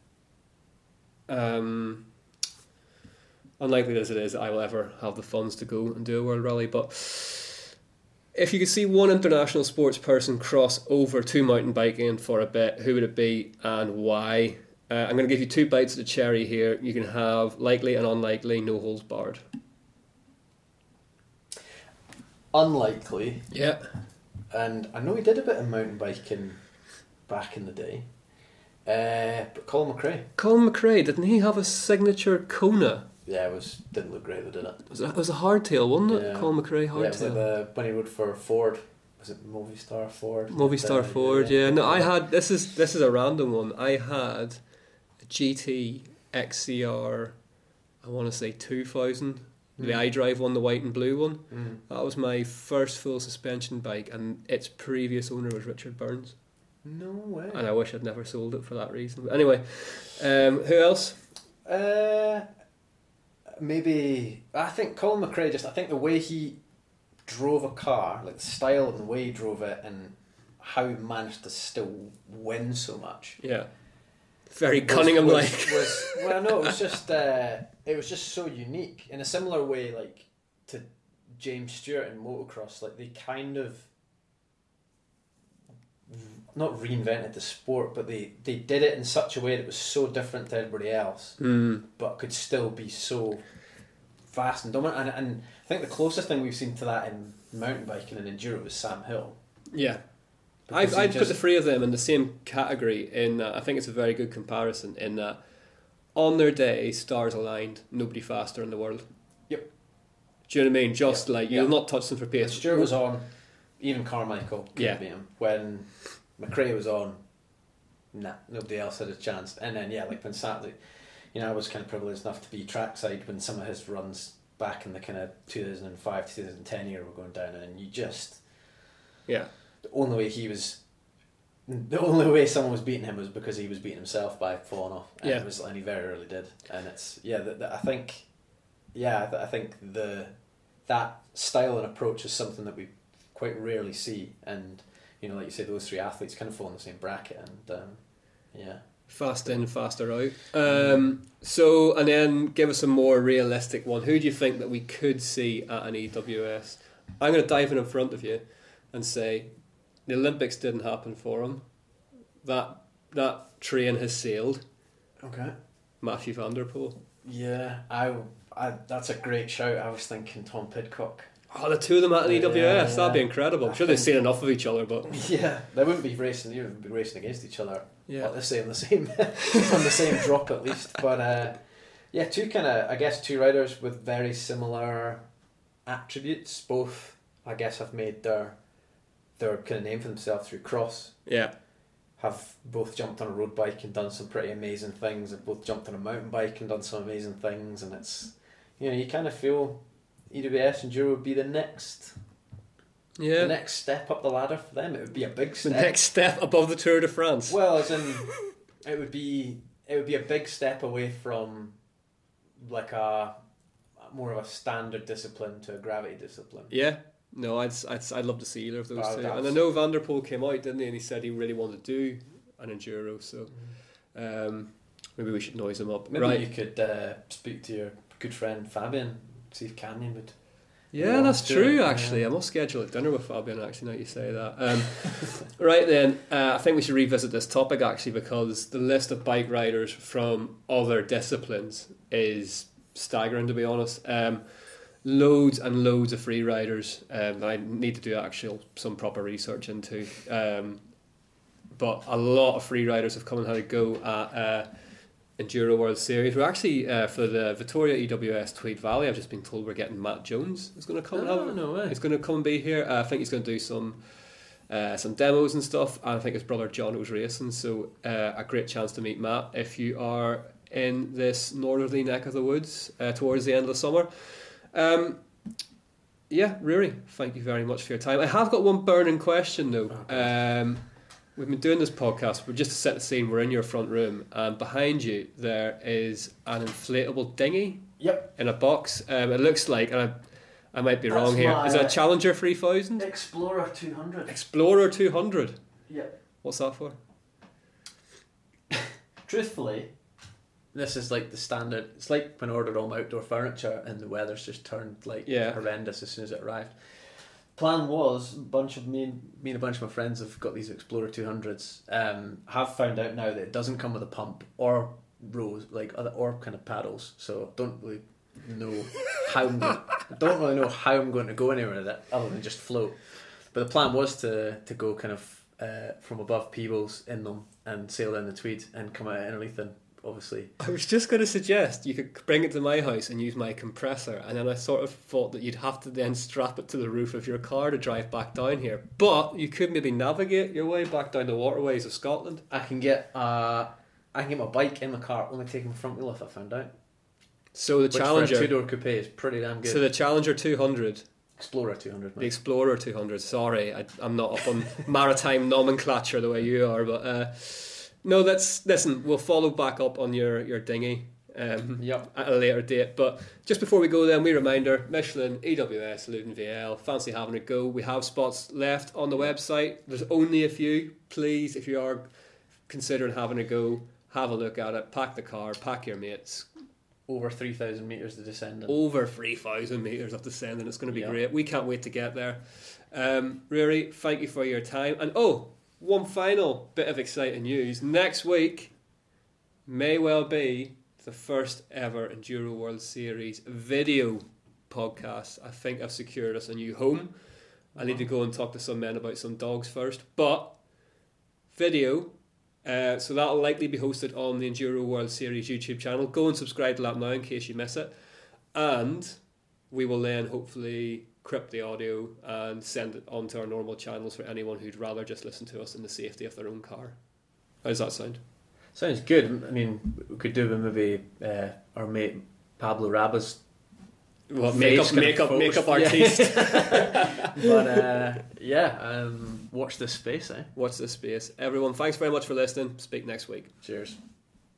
Speaker 1: um, unlikely as it is, I will ever have the funds to go and do a world rally. But if you could see one international sports person cross over to mountain biking for a bit, who would it be and why? Uh, I'm going to give you two bites of the cherry here. You can have likely and unlikely, no holds barred.
Speaker 2: Unlikely.
Speaker 1: Yeah.
Speaker 2: And I know he did a bit of mountain biking back in the day. Uh, but Colin McRae.
Speaker 1: Colin McRae, didn't he have a signature Kona?
Speaker 2: Yeah, it was didn't look great though, did it?
Speaker 1: It was a, it was a hardtail, wasn't it?
Speaker 2: Yeah.
Speaker 1: Colin McRae hardtail.
Speaker 2: Yeah, it was like the, when he rode for Ford. Was it Movistar Ford?
Speaker 1: Movistar
Speaker 2: uh,
Speaker 1: Ford, yeah.
Speaker 2: yeah.
Speaker 1: No, I had, this is this is a random one. I had a G T X C R, I want to say two thousand. Mm. The iDrive one, the white and blue one. Mm. That was my first full suspension bike, and its previous owner was Richard Burns.
Speaker 2: No way.
Speaker 1: And I wish I'd never sold it for that reason. But anyway, um, who else?
Speaker 2: Uh, maybe, I think Colin McRae, just, I think the way he drove a car, like the style and the way he drove it, and how he managed to still win so much.
Speaker 1: Yeah. Very Cunningham like.
Speaker 2: Was, was, well, no, it was just uh, it was just so unique in a similar way, like to James Stewart in motocross. Like they kind of not reinvented the sport, but they, they did it in such a way that was so different to everybody else,
Speaker 1: mm.
Speaker 2: but could still be so fast and dominant. And, and I think the closest thing we've seen to that in mountain biking and enduro is Sam Hill.
Speaker 1: Yeah. I'd, I'd just put the three of them in the same category in that I think it's a very good comparison in that on their day, stars aligned, nobody faster in the world.
Speaker 2: Yep.
Speaker 1: Do you know what I mean? Just
Speaker 2: yep.
Speaker 1: like, you'll yep. not touch them for pace.
Speaker 2: When Stewart was on, even Carmichael couldn't
Speaker 1: yeah.
Speaker 2: beat him. When McRae was on, nah, nobody else had a chance. And then, yeah, like when Saturday, you know, I was kind of privileged enough to be trackside when some of his runs back in the kind of two thousand five to twenty ten year were going down, and you just...
Speaker 1: Yeah.
Speaker 2: The only way he was, the only way someone was beating him was because he was beating himself by falling off. And
Speaker 1: yeah,
Speaker 2: it was, and he very rarely did. And it's yeah, the, the, I think, yeah, I think the that style and approach is something that we quite rarely see. And you know, like you say, those three athletes kind of fall in the same bracket. And um, yeah,
Speaker 1: fast in, faster out. Um, so, and then give us a more realistic one. Who do you think that we could see at an E W S? I'm going to dive in in front of you and say, the Olympics didn't happen for him. That that train has sailed.
Speaker 2: Okay.
Speaker 1: Matthew van der Poel.
Speaker 2: Yeah, I, I that's a great shout. I was thinking Tom Pidcock.
Speaker 1: Oh, the two of them at an E W S,
Speaker 2: yeah,
Speaker 1: that'd be incredible. I'm
Speaker 2: I
Speaker 1: sure they've seen enough of each other, but
Speaker 2: yeah, they wouldn't be racing. You would be racing against each other.
Speaker 1: Yeah,
Speaker 2: well, let's say on the same on the same drop at least. But uh, yeah, two kind of I guess two riders with very similar attributes. Both I guess have made their their kind of name for themselves through cross.
Speaker 1: Yeah.
Speaker 2: Have both jumped on a road bike and done some pretty amazing things. Have both jumped on a mountain bike and done some amazing things. And it's, you know, you kind of feel E W S Enduro would be the next,
Speaker 1: yeah,
Speaker 2: the next step up the ladder for them. It would be a big step.
Speaker 1: The next step above the Tour de France.
Speaker 2: Well, as in, it would be it would be a big step away from like a more of a standard discipline to a gravity discipline.
Speaker 1: Yeah. No, I'd, I'd I'd love to see either of those
Speaker 2: oh,
Speaker 1: two. And I know Van der Poel came out, didn't he? And he said he really wanted to do an enduro. So um, maybe we should noise him up.
Speaker 2: Maybe
Speaker 1: right.
Speaker 2: you could uh, speak to your good friend Fabian, see if Canyon would.
Speaker 1: Yeah, that's true.
Speaker 2: It.
Speaker 1: Actually,
Speaker 2: yeah.
Speaker 1: I must schedule a dinner with Fabian. Actually, now you say that. Um, right then, uh, I think we should revisit this topic actually, because the list of bike riders from other disciplines is staggering, to be honest. Um, Loads and loads of free riders um, that I need to do actual some proper research into. Um, but a lot of free riders have come and had a go at uh, Enduro World Series. We're actually, uh, for the Vittoria E W S Tweed Valley, I've just been told we're getting Matt Jones is going to come
Speaker 2: oh,
Speaker 1: and have
Speaker 2: no way.
Speaker 1: He's going to come and be here. Uh, I think he's going to do some uh, some demos and stuff. And I think his brother John was racing, so uh, a great chance to meet Matt. If you are in this northerly neck of the woods uh, towards the end of the summer. Um, yeah, Rory, thank you very much for your time. I have got one burning question though. Um, we've been doing this podcast, we're just to set the scene, we're in your front room, and behind you there is an inflatable dinghy.
Speaker 2: Yep.
Speaker 1: In a box. Um, it looks like, and I, I might be
Speaker 2: That's
Speaker 1: wrong here,
Speaker 2: my,
Speaker 1: is it a Challenger three thousand?
Speaker 2: Explorer two hundred.
Speaker 1: Explorer two hundred?
Speaker 2: Yep.
Speaker 1: What's that for?
Speaker 2: Truthfully, this is like the standard. It's like when I ordered all my outdoor furniture and the weather's just turned like
Speaker 1: Yeah.
Speaker 2: horrendous as soon as it arrived. Plan was a bunch of me and me and a bunch of my friends have got these Explorer two hundreds. Um, have found out now that it doesn't come with a pump or rows like other or kind of paddles. So don't really know how I'm going, don't really know how I'm going to go anywhere with it other than just float. But the plan was to to go kind of uh, from above Peebles in them and sail down the Tweed and come out underneath and obviously.
Speaker 1: I was just going to suggest you could bring it to my house and use my compressor, and then I sort of thought that you'd have to then strap it to the roof of your car to drive back down here. But you could maybe navigate your way back down the waterways of Scotland.
Speaker 2: I can get uh, I can get my bike in my car, only taking my front wheel off. I found out.
Speaker 1: So the
Speaker 2: Which
Speaker 1: Challenger,
Speaker 2: for a two-door coupe is pretty damn good.
Speaker 1: so the Challenger two hundred,
Speaker 2: Explorer two hundred.
Speaker 1: the Explorer two hundred. Sorry, I, I'm not up on maritime nomenclature the way you are, but uh, no, that's listen. We'll follow back up on your your dinghy um,
Speaker 2: Yep.
Speaker 1: at a later date. But just before we go, then, we reminder: Michelin, E W S, Luton V L. Fancy having a go? We have spots left on the website. There's only a few. Please, if you are considering having a go, have a look at it. Pack the car. Pack your mates.
Speaker 2: Over three thousand metres to descend.
Speaker 1: Over three thousand metres of descending. It's going to be
Speaker 2: Yeah.
Speaker 1: great. We can't wait to get there. Um, Rory, thank you for your time. And oh, one final bit of exciting news. Next week may well be the first ever Enduro World Series video podcast. I think I've secured us a new home. I need to go and talk to some men about some dogs first. But video... Uh, so that'll likely be hosted on the Enduro World Series YouTube channel. Go and subscribe to that now in case you miss it. And we will then hopefully crypt the audio and send it onto our normal channels for anyone who'd rather just listen to us in the safety of their own car. How does that sound?
Speaker 2: Sounds good. I mean, we could do maybe uh, our mate Pablo Raba's
Speaker 1: Well,
Speaker 2: face
Speaker 1: makeup,
Speaker 2: kind of
Speaker 1: makeup,
Speaker 2: photos.
Speaker 1: makeup artiste.
Speaker 2: Yeah. But uh, yeah, um, watch this space, eh?
Speaker 1: Watch this space. Everyone, thanks very much for listening. Speak next week.
Speaker 2: Cheers.